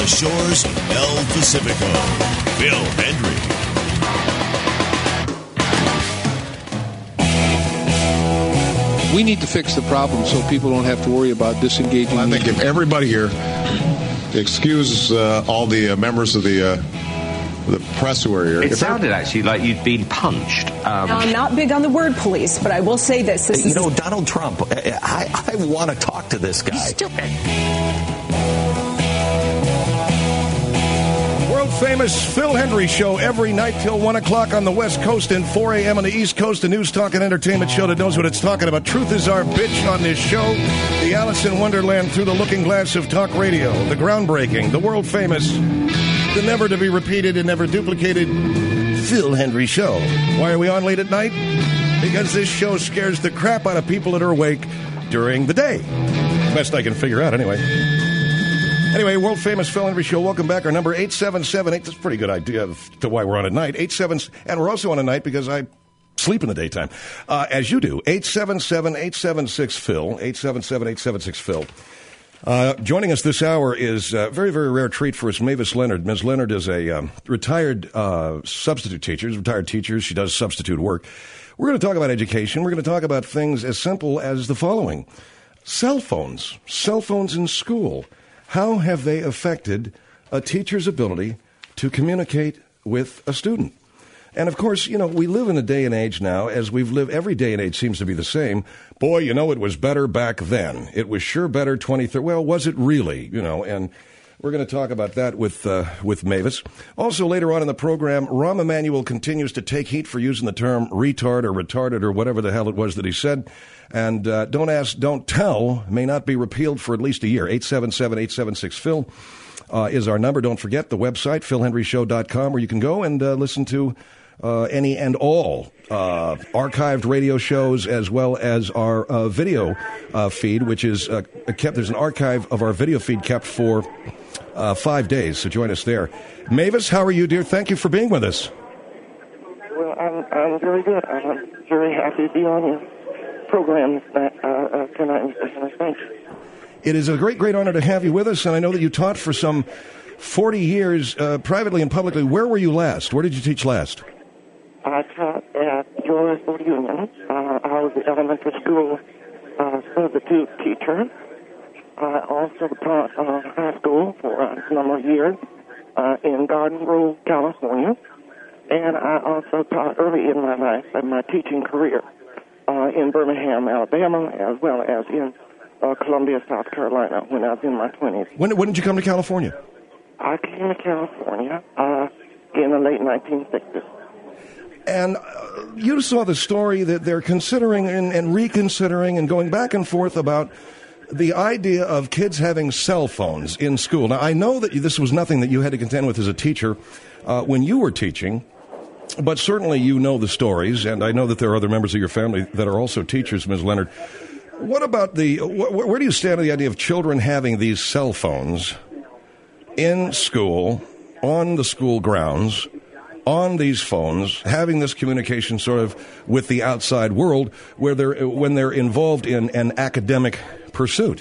shores of El Pacifico, Phil Hendry. We need to fix the problem so people don't have to worry about disengaging. Well, I think if everybody here excuse all the members of the press who are here. It sounded actually like you'd been punched. Now, I'm not big on the word police, but I will say this. You know, Donald Trump, I want to talk to this guy. Famous Phil Hendry Show every night till 1 o'clock on the West Coast and 4 a.m. on the East Coast, a news, talk, and entertainment show that knows what it's talking about. Truth is our bitch on this show. The Alice in Wonderland through the looking glass of talk radio. The groundbreaking, the world famous, the never to be repeated and never duplicated Phil Hendry Show. Why are we on late at night? Because this show scares the crap out of people that are awake during the day. Best I can figure out, anyway. Anyway, world famous Phil Hendry Show. Welcome back. Our number 877. That's a pretty good idea to why we're on at night. 87, and we're also on at night because I sleep in the daytime, as you do. 877-876-PHIL. 877-876-PHIL. Joining us this hour is a very, very rare treat for us, Mavis Leonard. Ms. Leonard is a retired substitute teacher. Retired teacher. She does substitute work. We're going to talk about education. We're going to talk about things as simple as the following. Cell phones. Cell phones in school. How have they affected a teacher's ability to communicate with a student? And, of course, you know, we live in a day and age now, as we've lived, every day and age seems to be the same. Boy, you know, it was better back then. It was sure better 2030. Well, was it really? You know, and we're going to talk about that with Mavis. Also, later on in the program, Rahm Emanuel continues to take heat for using the term retard or retarded or whatever the hell it was that he said. And Don't Ask, Don't Tell may not be repealed for at least a year. 877-876-PHIL is our number. Don't forget the website, philhendryshow.com, where you can go and listen to any and all archived radio shows, as well as our video feed, which is kept. There's an archive of our video feed kept for 5 days, so join us there. Mavis, how are you, dear? Thank you for being with us. Well, I'm very good. I'm very happy to be on your program tonight, Mr. Henry. Thanks. It is a great, great honor to have you with us, and I know that you taught for some 40 years, privately and publicly. Where were you last? Where did you teach last? I taught at Georgesville Union. I was the elementary school substitute teacher. I also taught high school for a number of years in Garden Grove, California. And I also taught early in my life, in my teaching career, in Birmingham, Alabama, as well as in Columbia, South Carolina, when I was in my 20s. When did you come to California? I came to California in the late 1960s. And you saw the story that they're considering and reconsidering and going back and forth about the idea of kids having cell phones in school. Now, I know that this was nothing that you had to contend with as a teacher when you were teaching, but certainly you know the stories, and I know that there are other members of your family that are also teachers, Ms. Leonard. What about where do you stand on the idea of children having these cell phones in school, on the school grounds, on these phones, having this communication sort of with the outside world when they're involved in an academic pursuit?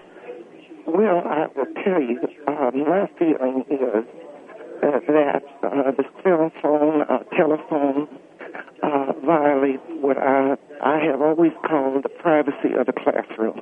Well, I will tell you, my feeling is that the cell phone, telephone, violates what I have always called the privacy of the classroom.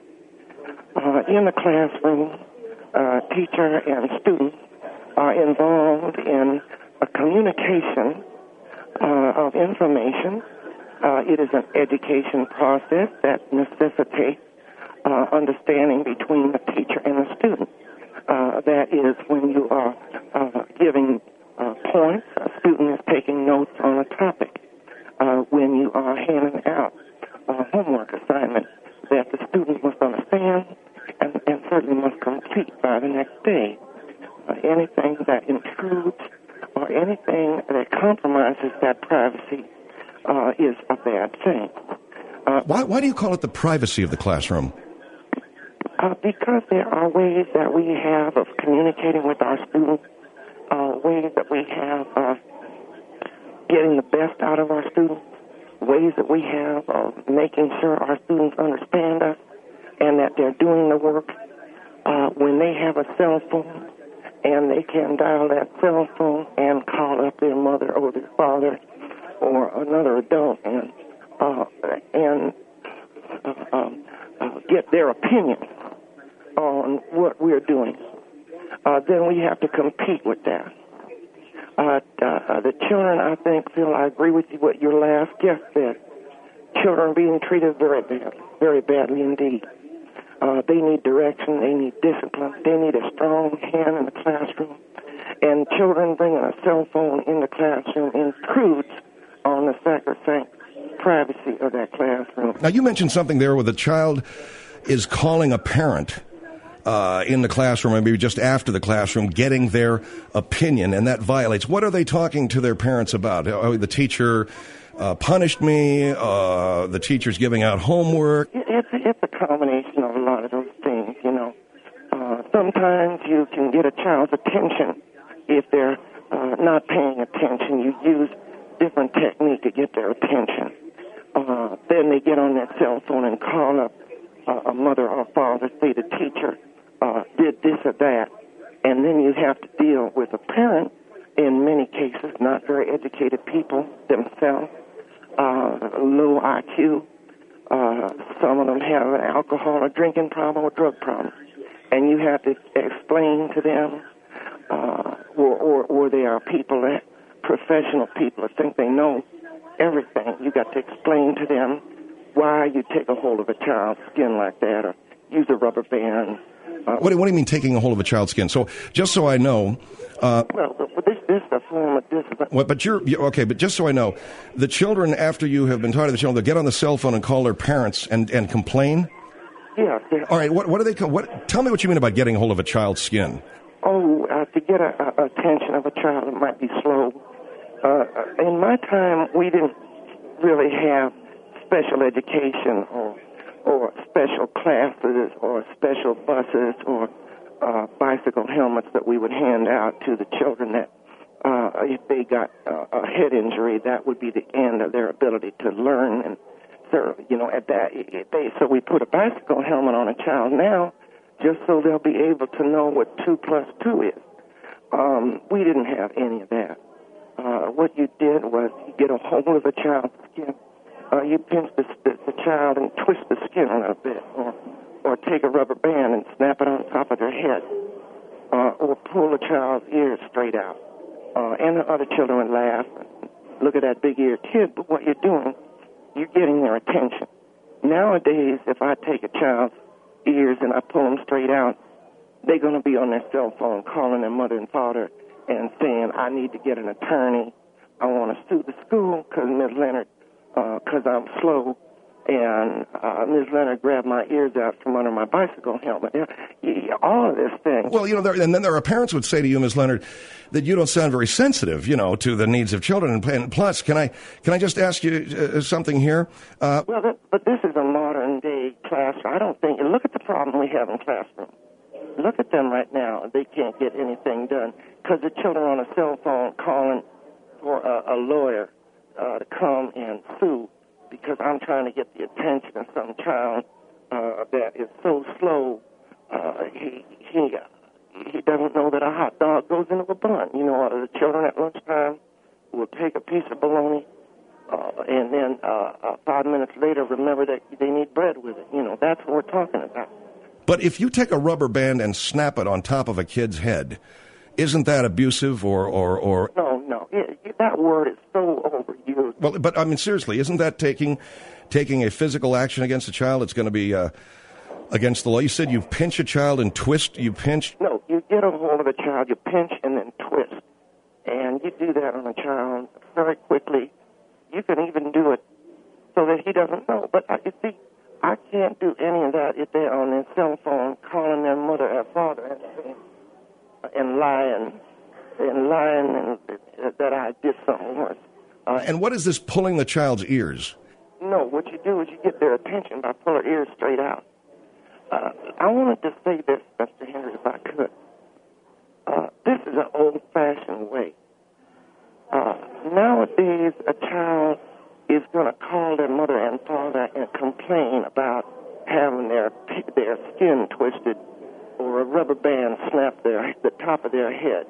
In the classroom, teacher and student are involved in a communication of information. It is an education process that necessitates understanding between the teacher and the student. That is when you are giving points, a student is taking notes on a topic. When you are handing out a homework assignment that the student must understand and certainly must complete by the next day. Anything that intrudes or anything that compromises that privacy is a bad thing. Why do you call it the privacy of the classroom? Because there are ways that we have of communicating with our students, ways that we have of getting the best out of our students, ways that we have of making sure our students understand us and that they're doing the work. When they have a cell phone and they can dial that cell phone and call up their mother or their father or another adult and get their opinion on what we're doing. Then we have to compete with that. The children, I think, Phil, I agree with you what your last guest said. Children are being treated very badly indeed. They need direction, they need discipline, they need a strong hand in the classroom. And children bringing a cell phone in the classroom intrudes on the sacrosanct privacy of that classroom. Now, you mentioned something there where the child is calling a parent in the classroom, or maybe just after the classroom, getting their opinion, and that violates. What are they talking to their parents about? Oh, the teacher punished me, the teacher's giving out homework. It's a combination of a lot of those things, you know. Sometimes you can get a child's attention if they're not paying attention. You use different technique to get their attention. Then they get on their cell phone and call up a mother or father, say the teacher did this or that. And then you have to deal with a parent, in many cases, not very educated people themselves, low IQ. Some of them have an alcohol or drinking problem or drug problem. And you have to explain to them, or they are people that, professional people that think they know everything. You got to explain to them why you take a hold of a child's skin like that or use a rubber band. What do you mean taking a hold of a child's skin? So just so I know... this is a form of discipline. Okay, but just so I know, the children, after you have been taught to the children, they'll get on the cell phone and call their parents and complain? Yeah. All right, what do they... tell me what you mean about getting a hold of a child's skin. To get attention of a child, it might be slow. In my time, we didn't really have special education or special classes or special buses or bicycle helmets that we would hand out to the children that if they got a head injury, that would be the end of their ability to learn. And so, you know, so we put a bicycle helmet on a child now just so they'll be able to know what 2 plus 2 is. We didn't have any of that. What you did was you get a hold of the child's skin. You pinch the child and twist the skin a little bit, or take a rubber band and snap it on top of their head, or pull the child's ears straight out. And the other children would laugh and look at that big-eared kid, but what you're doing, you're getting their attention. Nowadays, if I take a child's ears and I pull them straight out, they're going to be on their cell phone calling their mother and father and saying, I need to get an attorney. I want to sue the school because Ms. Leonard, because I'm slow, and Ms. Leonard grabbed my ears out from under my bicycle helmet. All of this thing. Well, you know, and then there are parents who would say to you, Ms. Leonard, that you don't sound very sensitive, you know, to the needs of children. And plus, can I just ask you something here? But this is a modern-day classroom. I don't think, look at the problem we have in classrooms. Look at them right now. They can't get anything done because the children are on a cell phone calling for a lawyer to come and sue because I'm trying to get the attention of some child that is so slow. He doesn't know that a hot dog goes into a bun. You know, the children at lunchtime will take a piece of bologna and then 5 minutes later remember that they need bread with it. You know, that's what we're talking about. But if you take a rubber band and snap it on top of a kid's head, isn't that abusive or? No. That word is so overused. Well, but I mean, seriously, isn't that taking a physical action against a child? It's going to be against the law. You said you pinch a child and twist. You pinch. No, you get a hold of a child, you pinch and then twist, and you do that on a child very quickly. You can even do it so that he doesn't know. But you see, I can't do any of that if they're on their cell phone calling their mother or father and lying that I did something worse. And what is this pulling the child's ears? No, what you do is you get their attention by pulling their ears straight out. I wanted to say this, Mr. Henry, if I could. This is an old-fashioned way. Nowadays, a child is going to call their mother and father and complain about having their skin twisted or a rubber band snap the top of their head.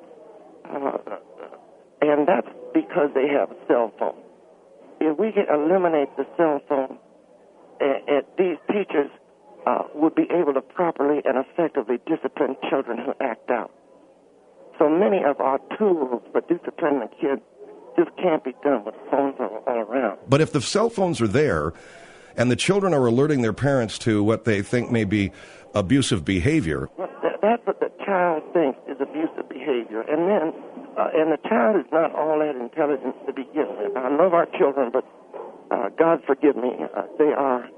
And that's because they have a cell phone. If we could eliminate the cell phone, these teachers would be able to properly and effectively discipline children who act out. So many of our tools for disciplining the kids just can't be done with phones all around. But if the cell phones are there and the children are alerting their parents to what they think may be abusive behavior... Well, that's what the child thinks is abusive behavior. And then, and the child is not all that intelligent to begin with. I love our children, but God forgive me, they are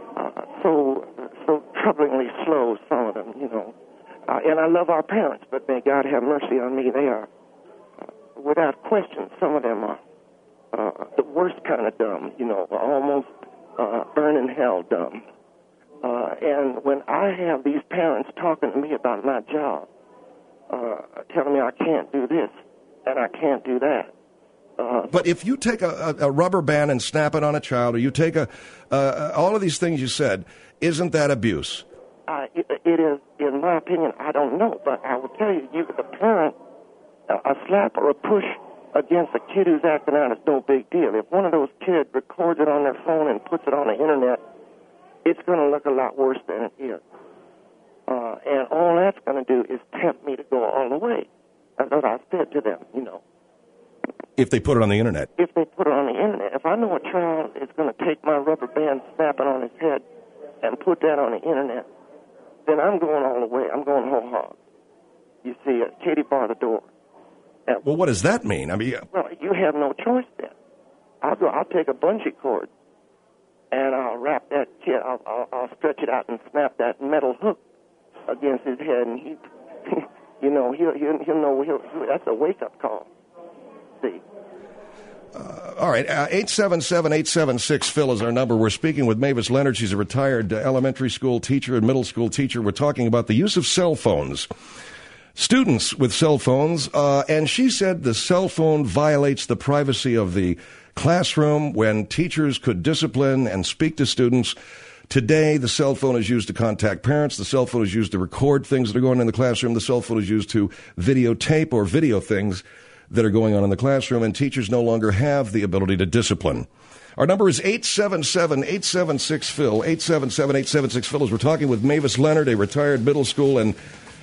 so troublingly slow, some of them, you know. And I love our parents, but may God have mercy on me. They are, without question, some of them are the worst kind of dumb, you know, almost burn in hell dumb. And when I have these parents talking to me about my job, telling me I can't do this and I can't do that. But if you take a rubber band and snap it on a child, or you take all of these things you said, isn't that abuse? It is, in my opinion, I don't know, but I will tell you, the parent, a slap or a push against a kid who's acting out is no big deal. If one of those kids records it on their phone and puts it on the internet, it's going to look a lot worse than it is. And all that's going to do is tempt me to go all the way. That's what I said to them, you know. If they put it on the internet. If they put it on the internet. If I know a child is going to take my rubber band, snap it on his head, and put that on the internet, then I'm going all the way. I'm going whole hog. You see, Katie bar the door. Well, what does that mean? I mean, well, you have no choice then. I'll take a bungee cord, and I'll wrap that kid. I'll stretch it out and snap that metal hook against his head, and he, you know, he'll know. That's a wake up call. See. All right, 877-876-PHIL is our number. We're speaking with Mavis Leonard. She's a retired elementary school teacher and middle school teacher. We're talking about the use of cell phones, students with cell phones, and she said the cell phone violates the privacy of the classroom when teachers could discipline and speak to students. Today, the cell phone is used to contact parents. The cell phone is used to record things that are going on in the classroom. The cell phone is used to videotape or video things that are going on in the classroom, and teachers no longer have the ability to discipline. Our number is 877-876-PHIL, 877-876-PHIL, as we're talking with Mavis Leonard, a retired middle school and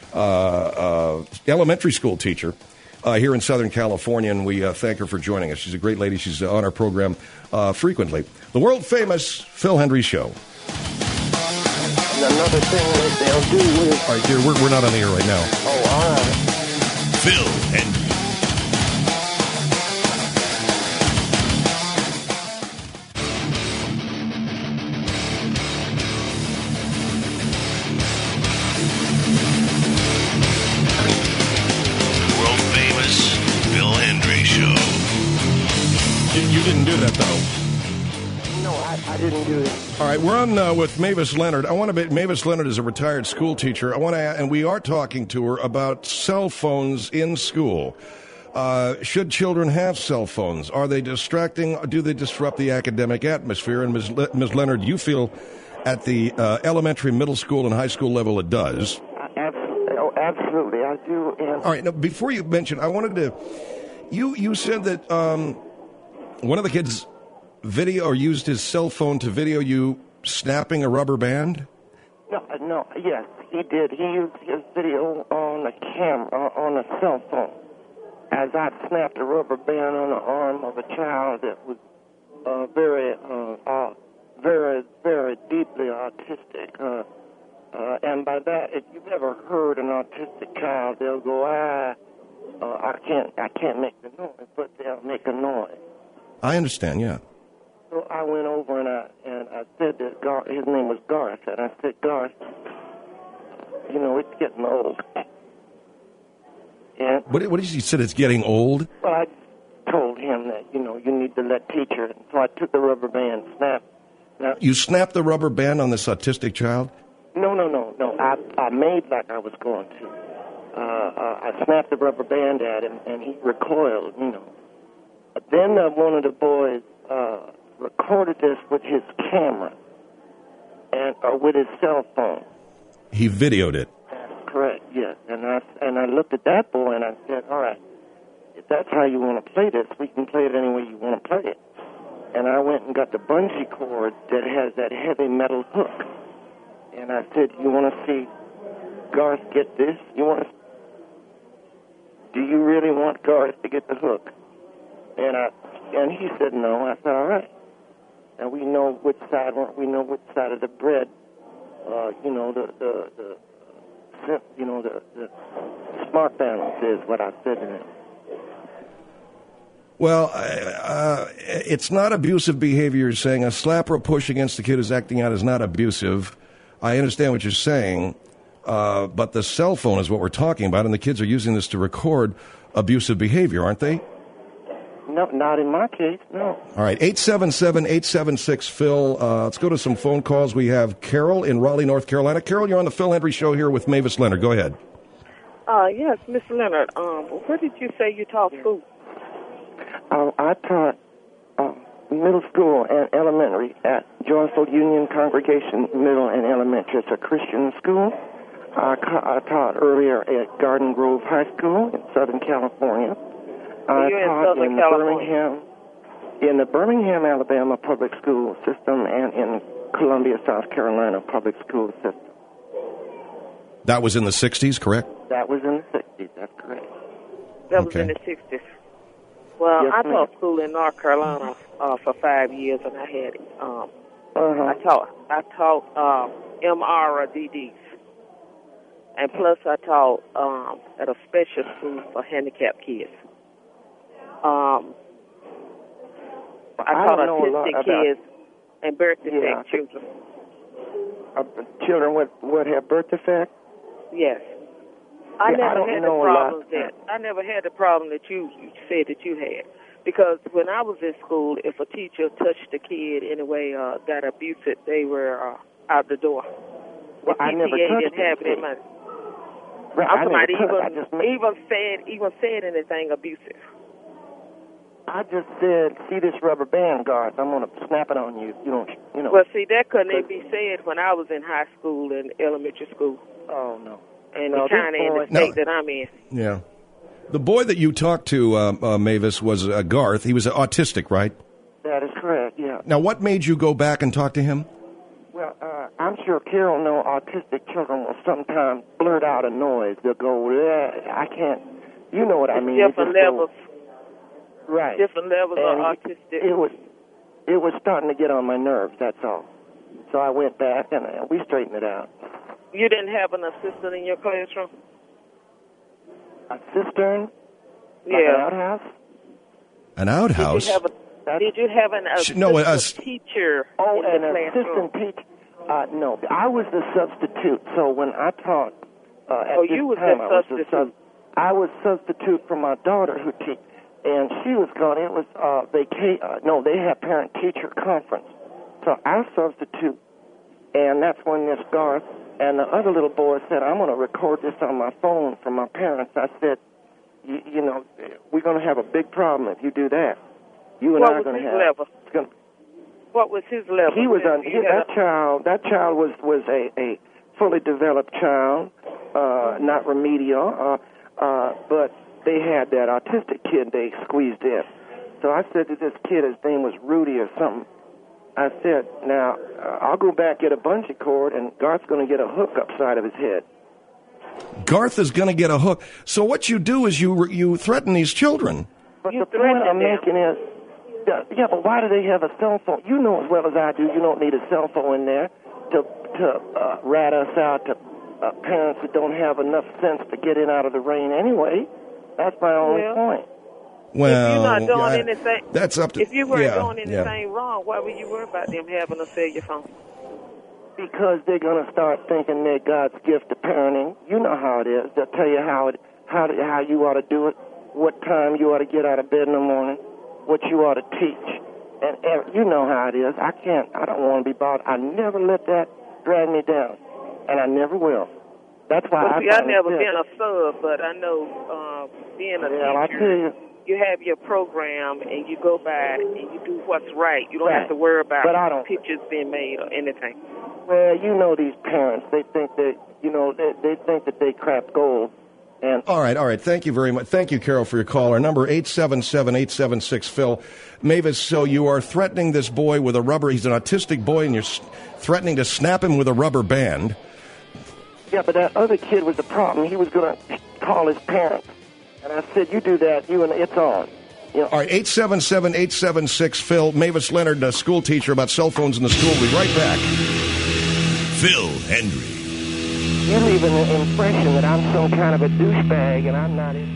elementary school teacher here in Southern California, and we thank her for joining us. She's a great lady. She's on our program frequently. The world-famous Phil Hendrie Show. Another thing that they'll do is... All right, dear, we're not on the air right now. Oh, all right. Phil Hendrie. You didn't do that, though. No, I didn't do it. All right, we're on with Mavis Leonard. Mavis Leonard is a retired school teacher. And we are talking to her about cell phones in school. Should children have cell phones? Are they distracting? Do they disrupt the academic atmosphere? And Ms. Leonard, you feel at the elementary, middle school, and high school level it does. Absolutely, I do. And all right, now, before you mention, I wanted to... You said that one of the kids used his cell phone to video you snapping a rubber band? No, yes, he did. He used his video on a camera, on a cell phone, as I snapped a rubber band on the arm of a child that was very, very deeply autistic. And by that, if you've ever heard an autistic child, they'll go, I can't make the noise, but they'll make a noise. I understand, yeah. So I went over and I said that his name was Garth, and I said, Garth, you know, it's getting old. And what did you said? It's getting old? Well, I told him that, you know, you need to let teacher. So I took the rubber band, snapped. Now, you snapped the rubber band on this autistic child? No. I made like I was going to. I snapped the rubber band at him, and he recoiled, you know. Then one of the boys recorded this with his camera or with his cell phone. He videoed it. Yes, and I looked at that boy and I said, all right, if that's how you want to play this, we can play it any way you want to play it. And I went and got the bungee cord that has that heavy metal hook. And I said, you want to see Garth get this? Do you really want Garth to get the hook? And he said no. I said, all right. And we know which side of the bread, the smart balance is what I said to him. Well, it's not abusive behavior. You're saying a slap or a push against the kid who's acting out is not abusive. I understand what you're saying, but the cell phone is what we're talking about, and the kids are using this to record abusive behavior, aren't they? No, not in my case, no. All right, 877-876-PHIL. Let's go to some phone calls. We have Carol in Raleigh, North Carolina. Carol, you're on the Phil Hendry Show here with Mavis Leonard. Go ahead. Yes, Mr. Leonard, where did you say you taught school? I taught middle school and elementary at Joyful Union Congregation Middle and Elementary. It's a Christian school. I taught earlier at Garden Grove High School in Southern California. I taught in the Birmingham, Alabama public school system and in Columbia, South Carolina public school system. That was in the 60s, correct? That was in the 60s, that's correct. That was in the 60s. Well, yes, I taught school in North Carolina for 5 years, and I had I taught MRDDs, and plus I taught at a special school for handicapped kids. I taught autistic kids and birth defect children. Children what have birth defect? Yes. I never had the problem that you said that you had. Because when I was in school, if a teacher touched a kid in a way, got abusive, they were out the door. Well, I never touched didn't have it in my. Right, I'm talking about even said anything abusive. I just said, see this rubber band, Garth, I'm going to snap it on you. You know. Well, see, that couldn't be said when I was in high school and elementary school. Oh, no. And the kind of in the state that I'm in. Yeah. The boy that you talked to, Mavis, was Garth. He was autistic, right? That is correct, yeah. Now, what made you go back and talk to him? Well, I'm sure Carol knows autistic children will sometimes blurt out a noise. They'll go, I can't, you know what I mean. Different levels. Right. Different levels of autistic. It was starting to get on my nerves, that's all. So I went back and we straightened it out. You didn't have an assistant in your classroom? A cistern? Yeah. Like an outhouse? An outhouse? Did you have an assistant teacher in the classroom? Assistant teacher? No. I was the substitute. So when I taught at this time, I was substitute for my daughter who teach. And she was gone. It was they had parent-teacher conference. So I substitute, and that's when this Garth and the other little boy said, I'm going to record this on my phone for my parents. I said, you know, we're going to have a big problem if you do that. You and I are going to have. What was his level? He was that child was a fully developed child, not remedial, but they had that autistic kid they squeezed in. So I said to this kid, his name was Rudy or something, I said, now, I'll go back, get a bungee cord, and Garth's going to get a hook upside of his head. Garth is going to get a hook. So what you do is you threaten these children. But the point I'm making is, yeah, but why do they have a cell phone? You know as well as I do, you don't need a cell phone in there to rat us out to parents that don't have enough sense to get in out of the rain anyway. That's my only point. Well, if you're not doing anything, that's up to. If you weren't doing anything wrong, why would you worry about them having a cellular phone? Because they're going to start thinking they're God's gift to parenting. You know how it is. They'll tell you how you ought to do it, what time you ought to get out of bed in the morning, what you ought to teach, and you know how it is. I don't want to be bothered. I never let that drag me down, and I never will. That's why I've never been a sub, but I know being a teacher. I tell you. You have your program, and you go by, and you do what's right. You don't have to worry about pictures being made or anything. Well, you know these parents. They think that, they think that they crap gold. And All right. Thank you very much. Thank you, Carol, for your call. Our number, 877-876-PHIL. Mavis, so you are threatening this boy with a rubber... He's an autistic boy, and you're threatening to snap him with a rubber band. Yeah, but that other kid was the problem. He was going to call his parents. And I said, you do that, and it's on. All right, 877-876-PHIL. Mavis Leonard, a school teacher, about cell phones in the school. We'll be right back. Phil Hendrie. You leave an impression that I'm some kind of a douchebag, and I'm not.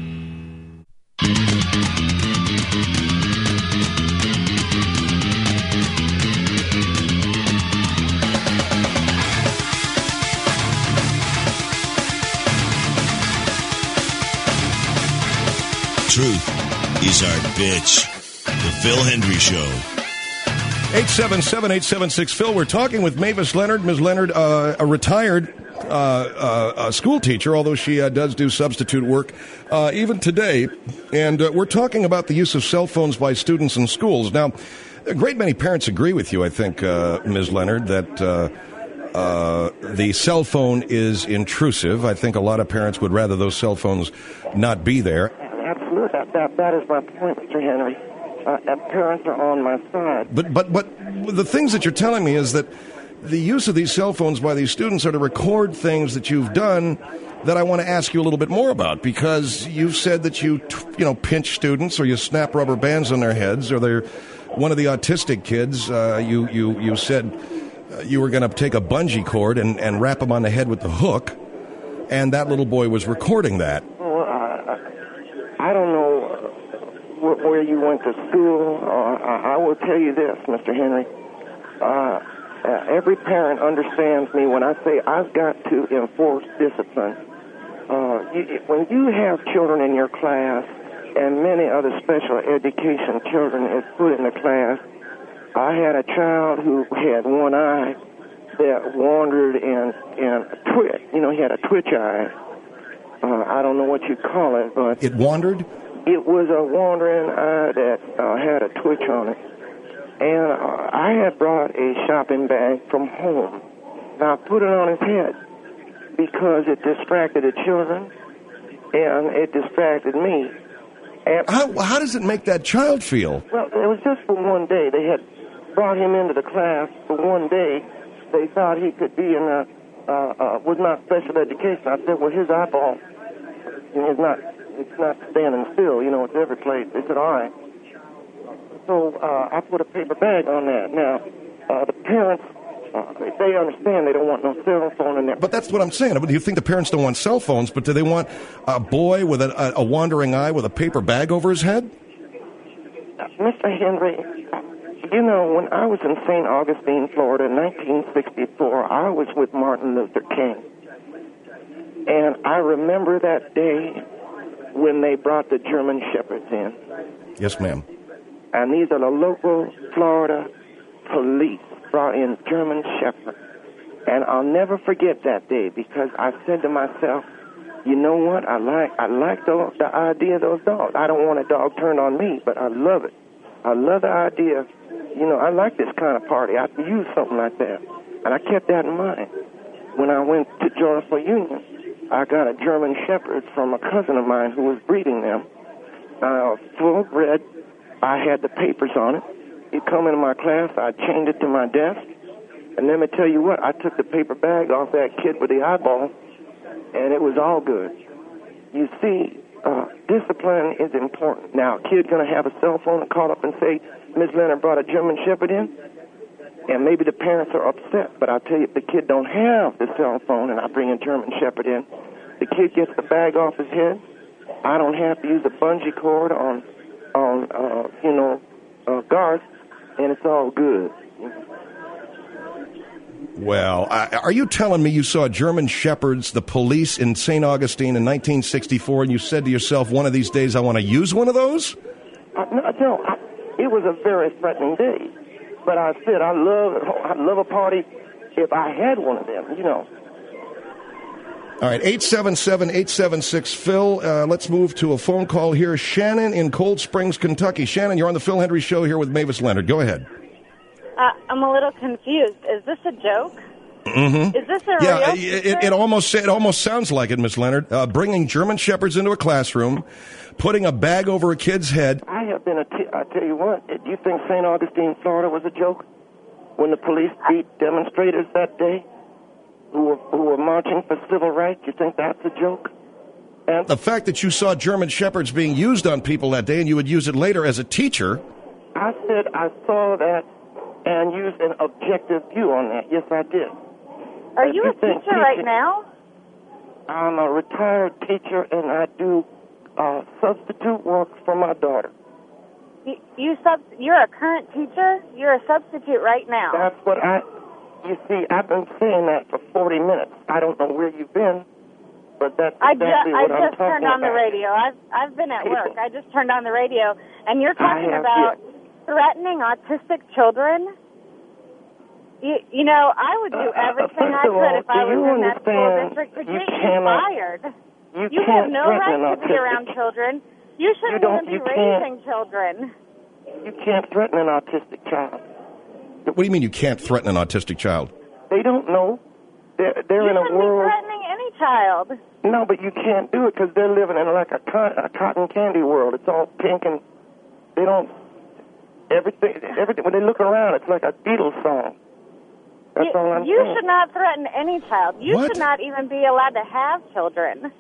Truth is our bitch. The Phil Hendrie Show. 877-876-PHIL. We're talking with Mavis Leonard. Ms. Leonard, a retired school teacher, although she does do substitute work even today. And we're talking about the use of cell phones by students in schools. Now, a great many parents agree with you, I think, Ms. Leonard, that the cell phone is intrusive. I think a lot of parents would rather those cell phones not be there. Absolutely. That is my point, Mr. Henry. Parents are on my side. But the things that you're telling me is that the use of these cell phones by these students are to record things that you've done that I want to ask you a little bit more about, because you've said that you pinch students, or you snap rubber bands on their heads, or they're one of the autistic kids. You said you were going to take a bungee cord and wrap him on the head with the hook, and that little boy was recording that. Well, I don't know where you went to school. I will tell you this, Mr. Henry. Every parent understands me when I say I've got to enforce discipline. When you have children in your class, and many other special education children is put in the class, I had a child who had one eye that wandered and twitch. He had a twitch eye. I don't know what you call it, but... It wandered? It was a wandering eye that had a twitch on it. And I had brought a shopping bag from home. Now, I put it on his head because it distracted the children, and it distracted me. And how does it make that child feel? Well, it was just for one day. They had brought him into the class for one day. They thought he could be in was not special education. I said, well, his eyeball is not... It's not standing still, it's every place. They said, all right. So I put a paper bag on that. Now, the parents, they understand they don't want no cell phone in there. But that's what I'm saying. Do you think the parents don't want cell phones, but do they want a boy with a wandering eye with a paper bag over his head? Mr. Henry, when I was in St. Augustine, Florida in 1964, I was with Martin Luther King. And I remember that day when they brought the German Shepherds in. Yes, ma'am. And these are the local Florida police brought in German Shepherds. And I'll never forget that day, because I said to myself, you know what? I like the idea of those dogs. I don't want a dog turned on me, but I love it. I love the idea. I like this kind of party. I could use something like that. And I kept that in mind. When I went to Joyful Union, I got a German Shepherd from a cousin of mine who was breeding them. Full bred. I had the papers on it. He'd come into my class. I chained it to my desk. And let me tell you what, I took the paper bag off that kid with the eyeball, and it was all good. You see, discipline is important. Now, a kid's going to have a cell phone and call up and say, Ms. Leonard brought a German Shepherd in, and maybe the parents are upset. But I'll tell you, if the kid don't have the cell phone and I bring a German Shepherd in, the kid gets the bag off his head. I don't have to use a bungee cord on Garth, and it's all good. Well, are you telling me you saw German Shepherds, the police in St. Augustine in 1964, and you said to yourself, one of these days I want to use one of those? No, it was a very threatening day. But I said, I'd love a party if I had one of them, All right, 877-876-PHIL. Let's move to a phone call here. Shannon in Cold Springs, Kentucky. Shannon, you're on the Phil Hendrie Show here with Mavis Leonard. Go ahead. I'm a little confused. Is this a joke? Mm-hmm. Is this a Yeah, real it almost sounds like it, Miss Leonard. Bringing German Shepherds into a classroom, putting a bag over a kid's head. I have been I tell you what, do you think St. Augustine, Florida was a joke? When the police beat demonstrators that day who were marching for civil rights, you think that's a joke? And the fact that you saw German Shepherds being used on people that day and you would use it later as a teacher. I said I saw that and used an objective view on that. Yes, I did. Are you a teacher right now? I'm a retired teacher, and I do substitute work for my daughter. You're a current teacher? You're a substitute right now. That's what you see, I've been saying that for 40 minutes. I don't know where you've been, but that's exactly what I'm talking about. I just turned on the radio. I've been at work. I just turned on the radio, and you're talking about threatening autistic children. You know, I would do everything I could if I was in that school district to get you fired. You have no right to be around children. You shouldn't even be raising children. You can't threaten an autistic child. What do you mean you can't threaten an autistic child? They don't know. They're in a world. You shouldn't be threatening any child. No, but you can't do it because they're living in like a cotton candy world. It's all pink and they don't. Everything. When they look around, it's like a Beatles song. That's all I'm saying. You should not threaten any child. You should not even be allowed to have children.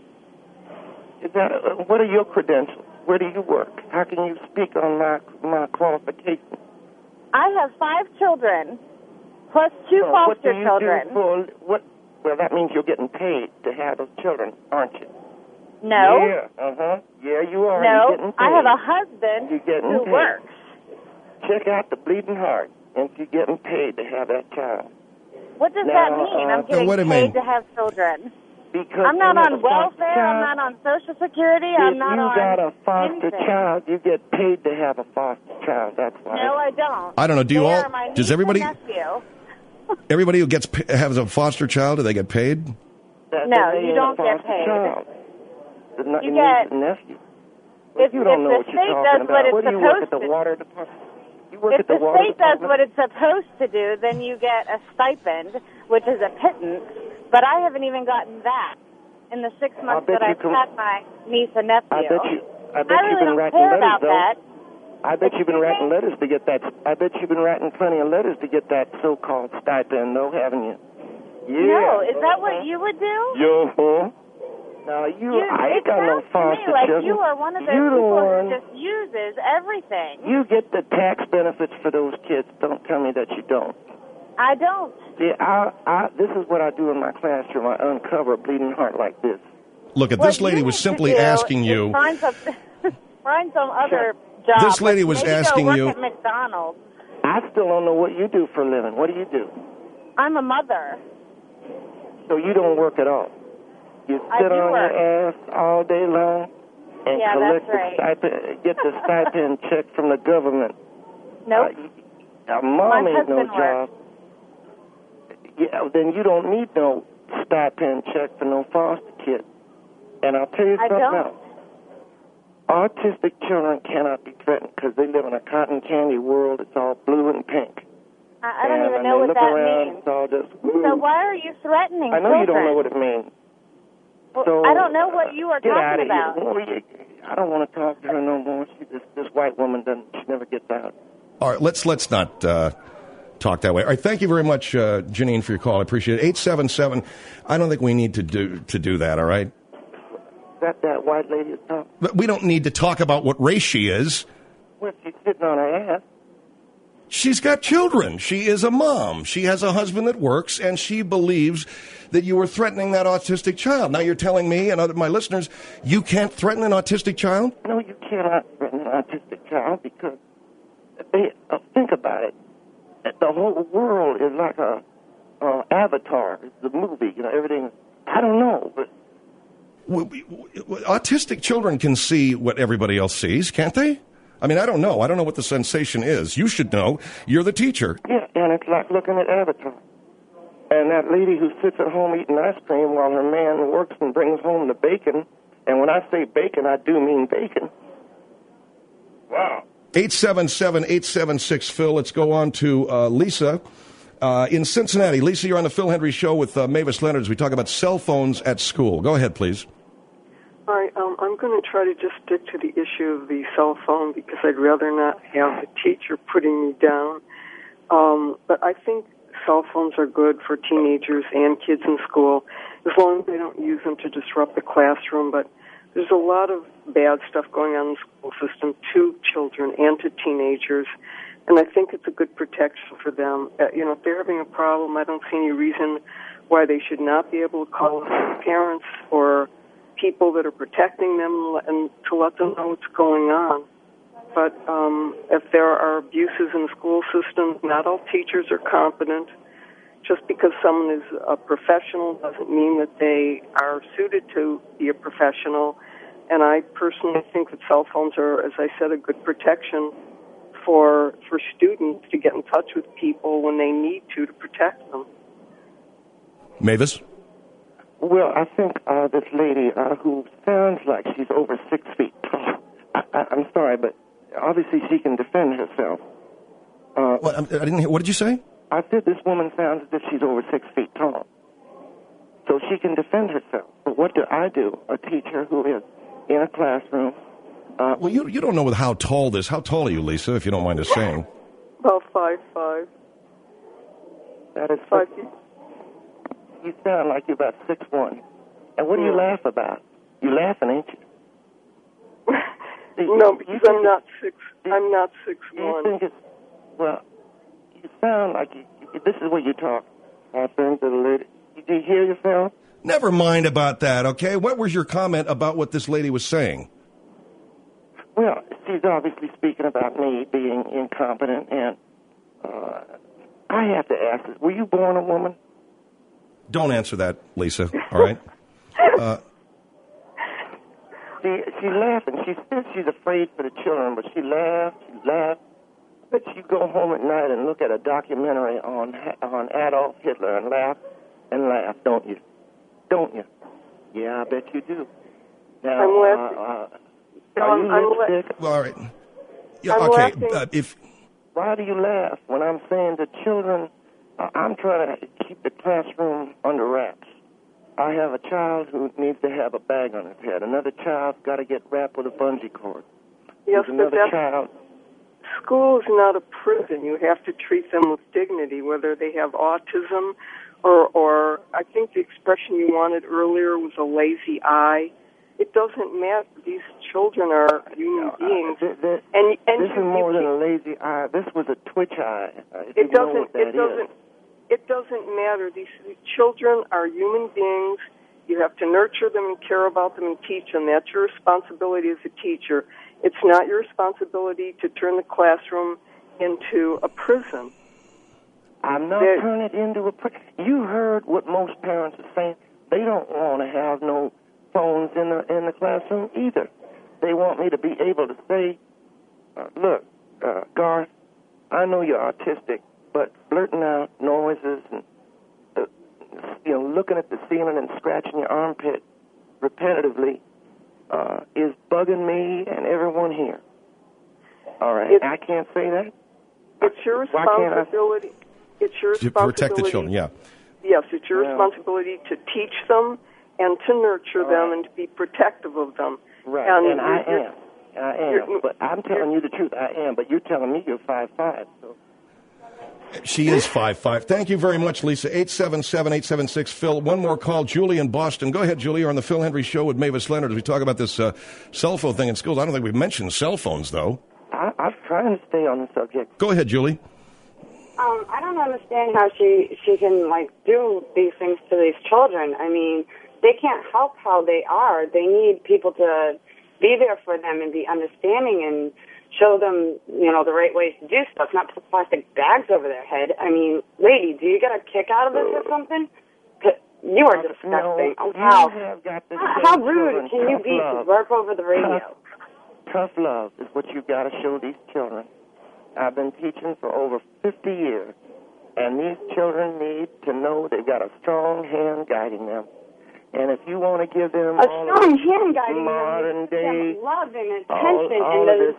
What are your credentials? Where do you work? How can you speak on my qualifications? I have 5 children, plus 2 foster children. Well, that means you're getting paid to have those children, aren't you? No. Yeah, Yeah, you are. No, You're getting paid. I have a husband who works. Check out the Bleeding Heart, and you're getting paid to have that child. What does that mean? I'm getting paid to have children. Because I'm not on welfare. I'm not on Social Security. I'm not on If you got a foster anything. child, you get paid to have a foster child. That's why. No, I don't. I don't know. Do you They all? are my Does niece everybody? and nephew. Everybody who has a foster child, do they get paid? No, you don't get paid. Child. You get. Nephew. If You don't know the what you're state talking does about. what it's What do you work supposed at the to water department? If the state does what it's supposed to do, then you get a stipend, which is a pittance. But I haven't even gotten that in the 6 months that I've had my niece and nephew. I bet really you've been don't writing care letters, about though. that. I bet you've been writing letters to get that. I bet you've been writing plenty of letters to get that so-called stipend, though, haven't you? Yeah. No, is that what you would do? Yo-ho. Now, I ain't got no foster to me like children. you are one of those You're the people one. who just uses everything. You get the tax benefits for those kids. Don't tell me that you don't. I don't. See, this is what I do in my classroom. I uncover a bleeding heart like this. Look, at this lady was simply asking you. Find some other job. This lady was Maybe asking go work you. at McDonald's. I still don't know what you do for a living. What do you do? I'm a mother. So you don't work at all. You sit on your ass all day long and collect the stipend, get the stipend check from the government. Nope. Mom My ain't no husband job. Yeah, then you don't need no stipend check for no foster kid. And I'll tell you something else. Autistic children cannot be threatened because they live in a cotton candy world. It's all blue and pink. I don't even know what that means. It's all just, so why are you threatening I know children? you don't know what it means. Well, So, I don't know what you are get talking out about. of here. I don't want to talk to her no more. This white woman she never gets out. All right, let's not talk that way. All right, thank you very much, Janine, for your call. I appreciate it. 877. I don't think we need to do that. All right. That white lady is talking. But we don't need to talk about what race she is. Well, she's sitting on her ass. She's got children. She is a mom. She has a husband that works, and she believes that you were threatening that autistic child. Now you're telling me and my listeners you can't threaten an autistic child? No, you cannot threaten an autistic child because think about it. The whole world is like a Avatar. It's the movie. Everything. I don't know, but autistic children can see what everybody else sees, can't they? I mean, I don't know. I don't know what the sensation is. You should know. You're the teacher. Yeah, and it's like looking at Avatar. And that lady who sits at home eating ice cream while her man works and brings home the bacon. And when I say bacon, I do mean bacon. Wow. 877-876-PHIL. Let's go on to Lisa In Cincinnati, Lisa, you're on the Phil Hendry Show with Mavis Leonard as we talk about cell phones at school. Go ahead, please. All right, I'm going to try to just stick to the issue of the cell phone because I'd rather not have the teacher putting me down. But I think cell phones are good for teenagers and kids in school as long as they don't use them to disrupt the classroom. But there's a lot of bad stuff going on in the school system to children and to teenagers, and I think it's a good protection for them. If they're having a problem, I don't see any reason why they should not be able to call their parents or people that are protecting them and to let them know what's going on. But if there are abuses in the school system, not all teachers are competent. Just because someone is a professional doesn't mean that they are suited to be a professional. And I personally think that cell phones are, as I said, a good protection for students to get in touch with people when they need to protect them. Mavis? Well, I think this lady who sounds like she's over 6 feet tall, I'm sorry, but obviously she can defend herself. I didn't hear. What did you say? I said this woman sounds as if she's over 6 feet tall. So she can defend herself. But what do, a teacher who is in a classroom? Well, you don't know how tall this. How tall are you, Lisa, if you don't mind us saying? About 5'5". That is 5 feet. You sound like you're about 6'1". And what do you laugh about? You laughing, ain't you? No, because I'm not 6'1". You think it's, well, you sound like this is what you talk. I think the lady. Did you hear yourself? Never mind about that, okay? What was your comment about what this lady was saying? Well, she's obviously speaking about me being incompetent, and I have to ask this. Were you born a woman? Don't answer that, Lisa, all right? She's laughing. She says she's afraid for the children, but she laughs. But you go home at night and look at a documentary on Adolf Hitler and laugh, don't you? Don't you? Yeah, I bet you do. Now, are you lipstick? Well, all right. Yeah, okay. Why do you laugh when I'm saying to children, I'm trying to keep the classroom under wraps. I have a child who needs to have a bag on his head. Another child's got to get wrapped with a bungee cord. Yes, There's another child. School is not a prison. You have to treat them with dignity, whether they have autism or I think the expression you wanted earlier was a lazy eye. It doesn't matter. These children are human beings. This is more than a lazy eye. This was a twitch eye. It doesn't matter. These children are human beings. You have to nurture them and care about them and teach them. That's your responsibility as a teacher. It's not your responsibility to turn the classroom into a prison. I'm not turning it into a prison. You heard what most parents are saying. They don't want to have no phones in the classroom either. They want me to be able to say, look, Garth, I know you're autistic, but blurting out noises and looking at the ceiling and scratching your armpit repetitively is bugging me and everyone here. All right, I can't say that. It's your responsibility. It's your responsibility to protect the children. Yeah. Yes, it's your responsibility to teach them and to nurture them and to be protective of them. Right, and I am. But I'm telling you the truth. I am. But you're telling me you're 5'5". So. She is 5'5". Thank you very much, Lisa. 877-876-PHIL. One more call. Julie in Boston. Go ahead, Julie. You're on the Phil Hendry Show with Mavis Leonard as we talk about this cell phone thing in schools. I don't think we've mentioned cell phones, though. I'm trying to stay on the subject. Go ahead, Julie. I don't understand how she can, do these things to these children. I mean, they can't help how they are. They need people to be there for them and be understanding and show them, the right ways to do stuff, not put plastic bags over their head. I mean, lady, do you get a kick out of this or something? You are disgusting. No, how rude can you be to work over the radio? Tough love is what you've got to show these children. I've been teaching for over 50 years, and these children need to know they've got a strong hand guiding them. And if you want to give them a strong hand guiding modern day love and attention and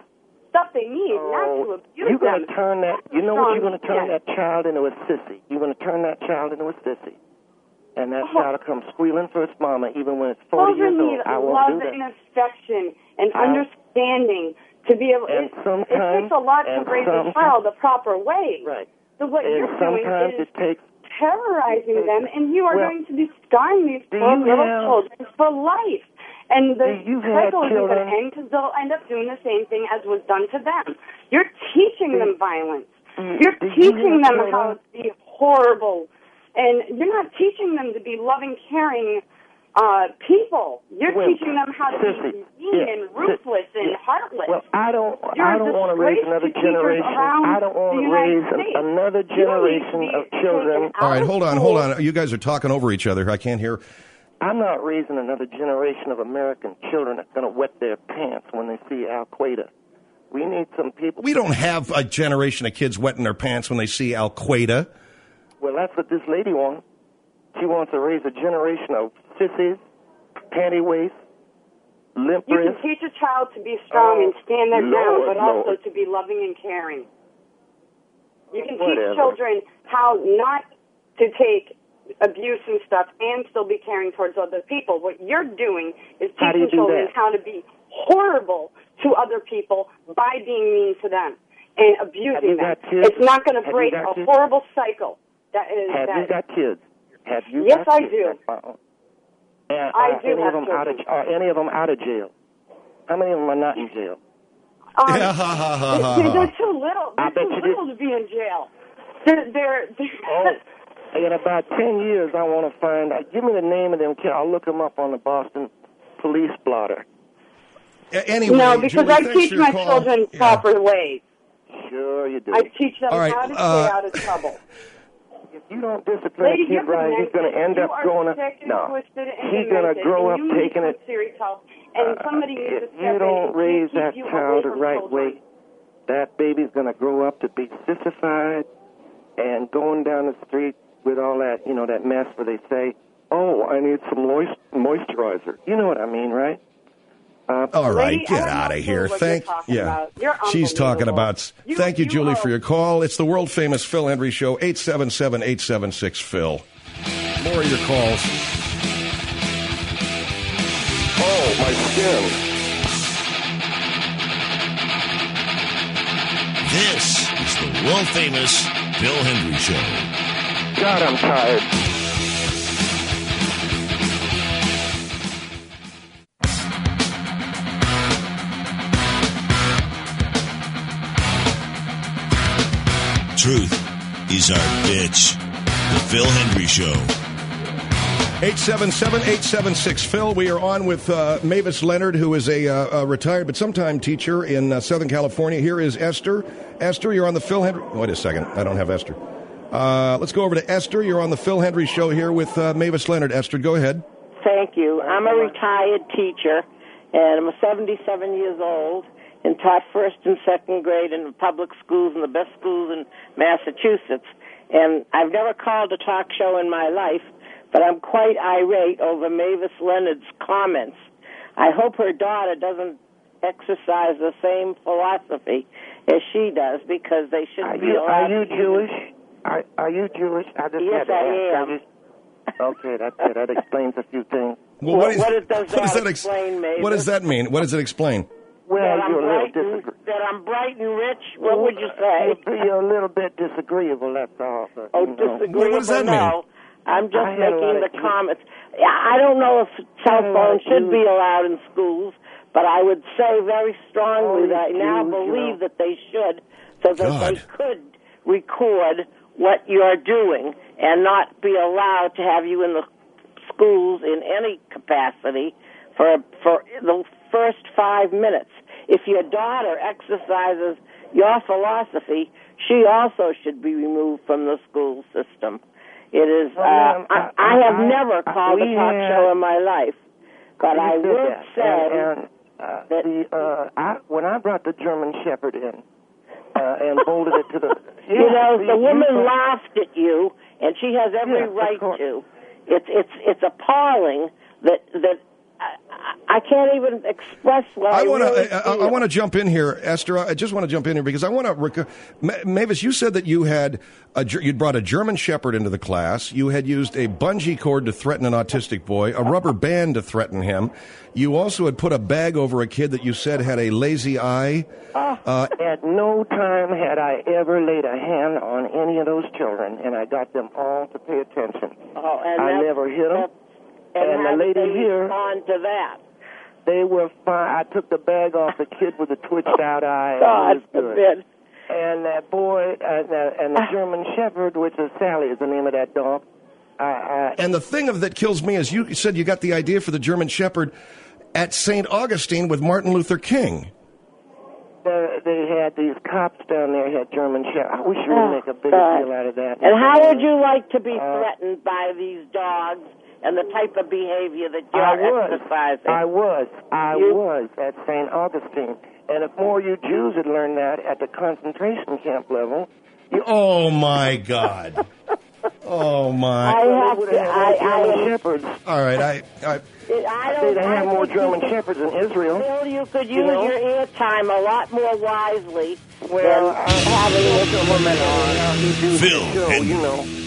stuff they need, not to abuse you're them. going to turn that. You know what? You're going to turn that child into a sissy. You're going to turn that child into a sissy, and that child will come squealing for its mama, even when it's 40 years old. I won't do that. Love and affection and understanding to be able. It takes a lot to raise a child the proper way. Right. So what you're doing is it takes terrorizing them, and you are going to be scarring these poor little children for life. And the cycle isn't going to end because they'll end up doing the same thing as was done to them. You're teaching them violence. You're teaching them how to be horrible. And you're not teaching them to be loving, caring people. You're teaching them how to be mean and ruthless and heartless. Well, I don't want to raise another generation. I don't want to raise another generation of children. All right, hold on. You guys are talking over each other. I can't hear. I'm not raising another generation of American children that's going to wet their pants when they see Al-Qaeda. We need some people. We don't have a generation of kids wetting their pants when they see Al-Qaeda. Well, that's what this lady wants. She wants to raise a generation of sissies, panty waist, limp You wrist. can teach a child to be strong and stand their ground, but also to be loving and caring. You can teach children how not to take abuse and stuff and still be caring towards other people. What you're doing is teaching children how to be horrible to other people by being mean to them and abusing them. It's not going to break a horrible cycle. Have you got kids? Have you? Yes, got I kids? do. I do have children. Are any of them out of jail? How many of them are not in jail? They're too little. They're too little to be in jail. They're in about 10 years, I want to find out. Give me the name of them kids. I'll look them up on the Boston police blotter. Anyway, no, because Julie, I teach my children proper ways. Sure you do. I teach them how to stay out of trouble. If you don't discipline a kid right, he's going to end up growing up. No, he's going to grow up taking it. And somebody needs to step you don't raise that you child the right way, that baby's going to grow up to be sissified and going down the street with all that, that mess where they say, oh, I need some moisturizer. You know what I mean, right? All right, get out of here. She's talking about. Thank you, Julie, for your call. It's the world famous Phil Hendrie Show. 877-876-Phil. More of your calls. Oh, my skin. This is the world famous Phil Hendrie Show. God, I'm tired. Truth is our bitch. The Phil Hendrie Show. 877-876-Phil. We are on with Mavis Leonard, who is a retired but sometime teacher in Southern California. Here is Esther. Esther, you're on the Phil Hendrie... Wait a second. I don't have Esther. Let's go over to Esther. You're on the Phil Hendrie Show here with Mavis Leonard. Esther, go ahead. Thank you. I'm a retired teacher, and I'm 77 years old, and taught first and second grade in the public schools and the best schools in Massachusetts. And I've never called a talk show in my life, but I'm quite irate over Mavis Leonard's comments. I hope her daughter doesn't exercise the same philosophy as she does, because they shouldn't be allowed. Are you Jewish? Are you Jewish? Yes, I am. Okay, that's it. That explains a few things. Well, what does that explain, Mavis? What does that mean? What does it explain? Well, that I'm bright and rich? What would you say? You're a little bit disagreeable, that's all. Disagreeable? What does that mean? I'm just making the comments. I don't know if cell phones should be allowed in schools, but I would say very strongly that I now believe that they should, so that they could record what you're doing and not be allowed to have you in the schools in any capacity for the first 5 minutes. If your daughter exercises your philosophy, she also should be removed from the school system. It is. I have never called a talk show in my life, but I would say that when I brought the German Shepherd in and bolted it to the, the woman laughed at you, and she has every right to. It's appalling that I can't even express what I really feel. I want to jump in here, Esther. I just want to jump in here because I want to. Mavis, you said that you'd brought a German Shepherd into the class. You had used a bungee cord to threaten an autistic boy, a rubber band to threaten him. You also had put a bag over a kid that you said had a lazy eye. At no time had I ever laid a hand on any of those children, and I got them all to pay attention. I never hit them. And the lady here respond to that? They were fine. I took the bag off the kid with the twitched out eye. God forbid. And that boy, and the German Shepherd, which is Sally, is the name of that dog. And the thing that kills me is you said you got the idea for the German Shepherd at St. Augustine with Martin Luther King. They had these cops down there had German Shepherd. I wish you would make a bigger deal out of that. And how would you like to be threatened by these dogs and the type of behavior that you're exercising? I was at St. Augustine. And if more you Jews had learned that at the concentration camp level... Oh, my God. Oh, my. Shepherds. All right, They'd have more German Shepherds in Israel. Bill, you could use your airtime a lot more wisely than having this woman on. Phil, you know.